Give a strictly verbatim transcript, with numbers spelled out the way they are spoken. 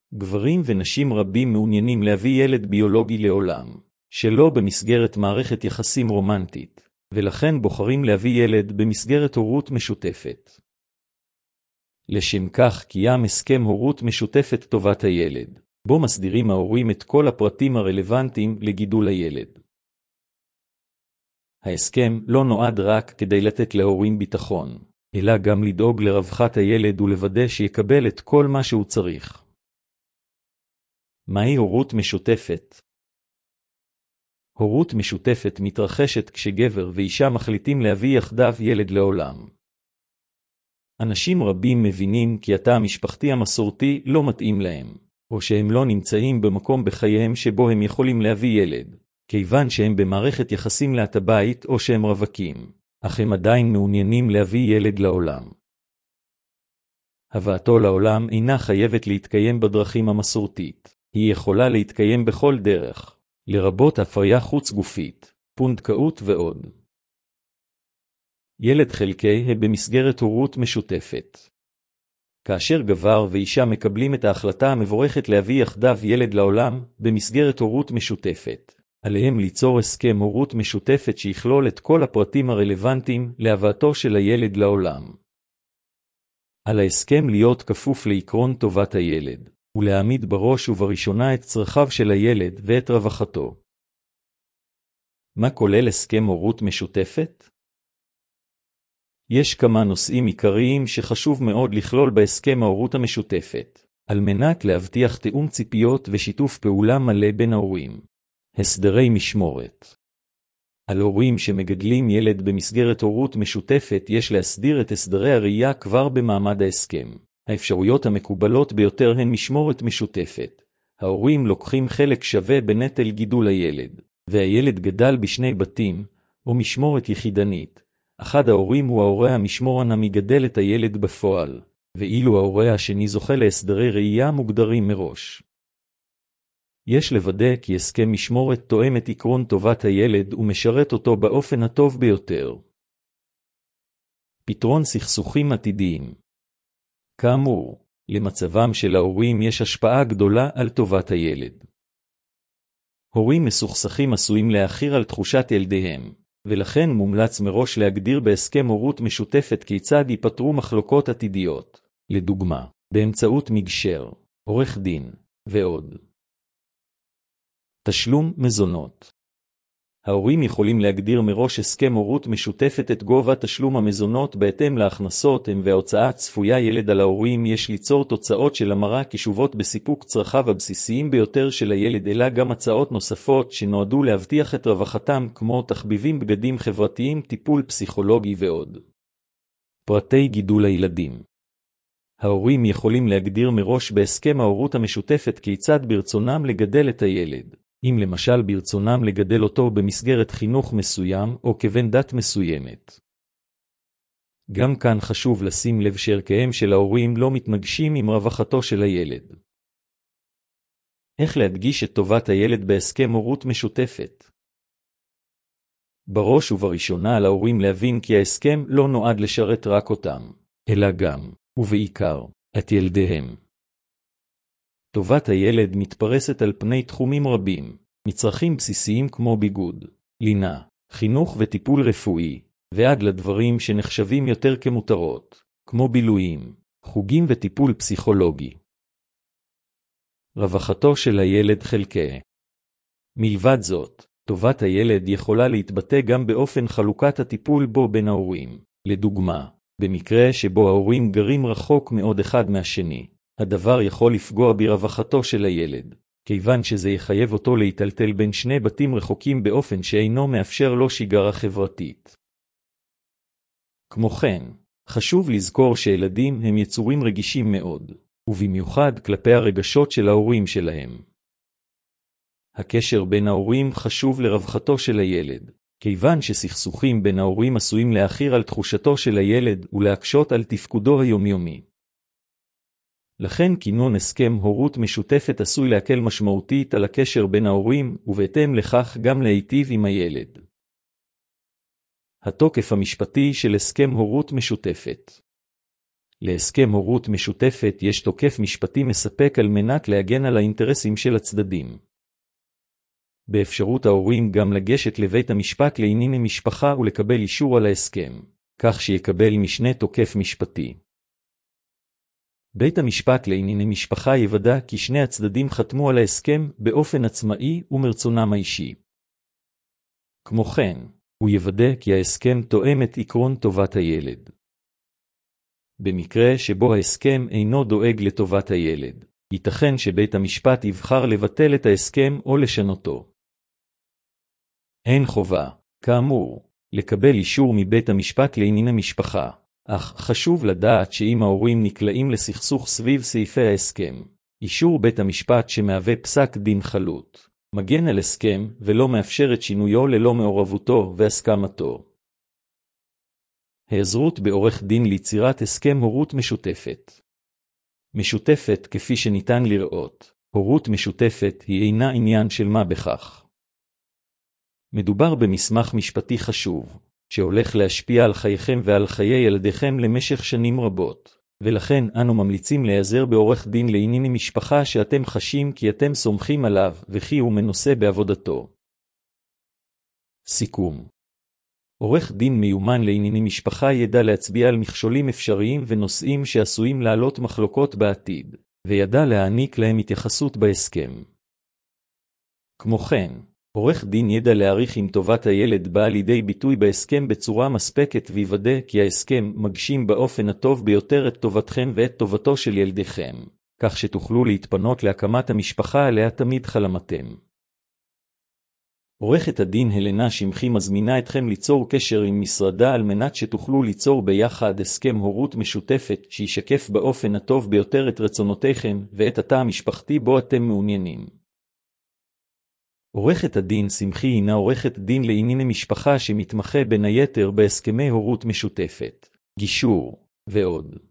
גברים ונשים רבים מעוניינים להביא ילד ביולוגי לעולם, שלא במסגרת מערכת יחסים רומנטית, ולכן בוחרים להביא ילד במסגרת הורות משותפת. לשם כך קיים הסכם הורות משותפת טובת הילד, בו מסדירים ההורים את כל הפרטים הרלוונטיים לגידול הילד. ההסכם לא נועד רק כדי לתת להורים ביטחון, אלא גם לדאוג לרווחת הילד ולוודא שיקבל את כל מה שהוא צריך. מהי הורות משותפת? הורות משותפת מתרחשת כשגבר ואישה מחליטים להביא יחדיו ילד לעולם. אנשים רבים מבינים כי התא המשפחתי המסורתי לא מתאים להם, או שהם לא נמצאים במקום בחייהם שבו הם יכולים להביא ילד, כיוון שהם במערכת יחסים להט הבית או שהם רווקים, אך הם עדיין מעוניינים להביא ילד לעולם. הבאתו לעולם אינה חייבת להתקיים בדרכים המסורתית, היא יכולה להתקיים בכל דרך, לרבות הפריה חוץ גופית, פונדקאות ועוד. ילד חלקי במסגרת הורות משותפת. כאשר גבר ואישה מקבלים את ההחלטה המבורכת להביא יחדיו ילד לעולם במסגרת הורות משותפת, עליהם ליצור הסכם הורות משותפת שיכלול את כל הפרטים הרלוונטיים להבאתו של הילד לעולם. על ההסכם להיות כפוף לעקרון טובת הילד, ולהעמיד בראש ובראשונה את צרכיו של הילד ואת רווחתו. מה כולל הסכם הורות משותפת? יש כמה נושאים עיקריים שחשוב מאוד לכלול בהסכם ההורות המשותפת, על מנת להבטיח תיאום ציפיות ושיתוף פעולה מלא בין ההורים. הסדרי משמורת. על הורים שמגדלים ילד במסגרת הורות משותפת יש להסדיר את הסדרי הראייה כבר במעמד ההסכם. האפשרויות המקובלות ביותר הן משמורת משותפת. ההורים לוקחים חלק שווה בנטל גידול הילד, והילד גדל בשני בתים, או משמורת יחידנית. אחד ההורים הוא ההורה המשמורן המגדל את הילד בפועל, ואילו ההורה השני זוכה להסדרי ראייה מוגדרים מראש. יש לוודא כי הסכם משמורת תואם את עקרון טובת הילד ומשרת אותו באופן הטוב ביותר. פתרון סכסוכים עתידיים. כאמור, למצבם של ההורים יש השפעה גדולה על טובת הילד. הורים מסוכסכים עשויים להאחיר על תחושת ילדיהם, ולכן מומלץ מראש להגדיר בהסכם הורות משותפת כיצד ייפתרו מחלוקות עתידיות, לדוגמה, באמצעות מגשר, עורך דין, ועוד. תשלום מזונות. ההורים יכולים להגדיר מראש הסכם הורות משותפת את גובה תשלום המזונות בהתאם להכנסות הם וההוצאה הצפויה ילד על ההורים יש ליצור תוצאות של המרה קישובות בסיפוק צרכיו הבסיסיים ביותר של הילד אלא גם הצעות נוספות שנועדו להבטיח את רווחתם כמו תחביבים בגדים חברתיים טיפול פסיכולוגי ועוד. פרטי גידול הילדים. ההורים יכולים להגדיר מראש בהסכם ההורות המשותפת כיצד ברצונם לגדל את הילד. אם למשל ברצונם לגדל אותו במסגרת חינוך מסוים או כבן דת מסוימת. גם כאן חשוב לשים לב שערכיהם של ההורים לא מתנגשים עם רווחתו של הילד. איך להדגיש את טובת הילד בהסכם הורות משותפת? בראש ובראשונה על ההורים להבין כי ההסכם לא נועד לשרת רק אותם, אלא גם, ובעיקר, את ילדיהם. טובת הילד מתפרסת על פני תחומים רבים, מצרכים בסיסיים כמו ביגוד, לינה, חינוך וטיפול רפואי, ועד לדברים שנחשבים יותר כמותרות, כמו בילויים, חוגים וטיפול פסיכולוגי. רווחתו של הילד חלקי. מלבד זאת, טובת הילד יכולה להתבטא גם באופן חלוקת הטיפול בו בין ההורים. לדוגמה, במקרה שבו ההורים גרים רחוק מאוד אחד מהשני, הדבר יכול לפגוע ברווחתו של הילד, כיוון שזה יחייב אותו להיטלטל בין שני בתים רחוקים באופן שאינו מאפשר לו שגרה חברתית. כמו כן, חשוב לזכור שילדים הם יצורים רגישים מאוד, ובמיוחד כלפי הרגשות של ההורים שלהם. הקשר בין ההורים חשוב לרווחתו של הילד, כיוון שסכסוכים בין ההורים עשויים להאחיר על תחושתו של הילד ולהקשות על תפקודו היומיומי. לכן כינון הסכם הורות משותפת עשוי להקל משמעותית על הקשר בין ההורים, ובהתאם לכך גם להיטיב עם הילד. התוקף המשפטי של הסכם הורות משותפת. להסכם הורות משותפת יש תוקף משפטי מספק על מנת להגן על האינטרסים של הצדדים. באפשרות ההורים גם לגשת לבית המשפט לענייני משפחה ולקבל אישור על ההסכם, כך שיקבל משנה תוקף משפטי. בית המשפט לענייני משפחה יוודא כי שני הצדדים חתמו על ההסכם באופן עצמאי ומרצונם האישי. כמו כן, הוא יוודא כי ההסכם תואם את עקרון טובת הילד. במקרה שבו ההסכם אינו דואג לטובת הילד, ייתכן שבית המשפט יבחר לבטל את ההסכם או לשנותו. אין חובה, כאמור, לקבל אישור מבית המשפט לענייני משפחה, אך חשוב לדעת שאם ההורים נקלעים לסכסוך סביב סעיפי ההסכם, אישור בית המשפט שמהווה פסק דין חלוט, מגן על הסכם ולא מאפשר את שינויו ללא מעורבותו והסכמתו. היעזרות בעורך דין ליצירת הסכם הורות משותפת. משותפת, כפי שניתן לראות, הורות משותפת היא אינה עניין של מה בכך. מדובר במסמך משפטי חשוב, שהולך להשפיע על חייכם ועל חיי ילדיכם למשך שנים רבות, ולכן אנו ממליצים להיעזר בעורך דין לענייני משפחה שאתם חשים כי אתם סומכים עליו וכי הוא מנוסה בעבודתו. סיכום. עורך דין מיומן לענייני משפחה ידע להצביע על מכשולים אפשריים ונושאים שעשויים לעלות מחלוקות בעתיד, וידע להעניק להם התייחסות בהסכם. כמו כן, עורך דין ידע להעריך אם טובת הילד באה לידי ביטוי בהסכם בצורה מספקת ויוודא כי ההסכם מגשים באופן הטוב ביותר את טובתכם ואת טובתו של ילדיכם, כך שתוכלו להתפנות להקמת המשפחה עליה תמיד חלמתם. עורכת הדין הלנה שמחי מזמינה אתכם ליצור קשר עם משרדה על מנת שתוכלו ליצור ביחד הסכם הורות משותפת שישקף באופן הטוב ביותר את רצונותיכם ואת התא המשפחתי בו אתם מעוניינים. עורכת הדין שמחי הינה עורכת דין לענייני משפחה שמתמחה בין היתר בהסכמי הורות משותפת, גישור ועוד.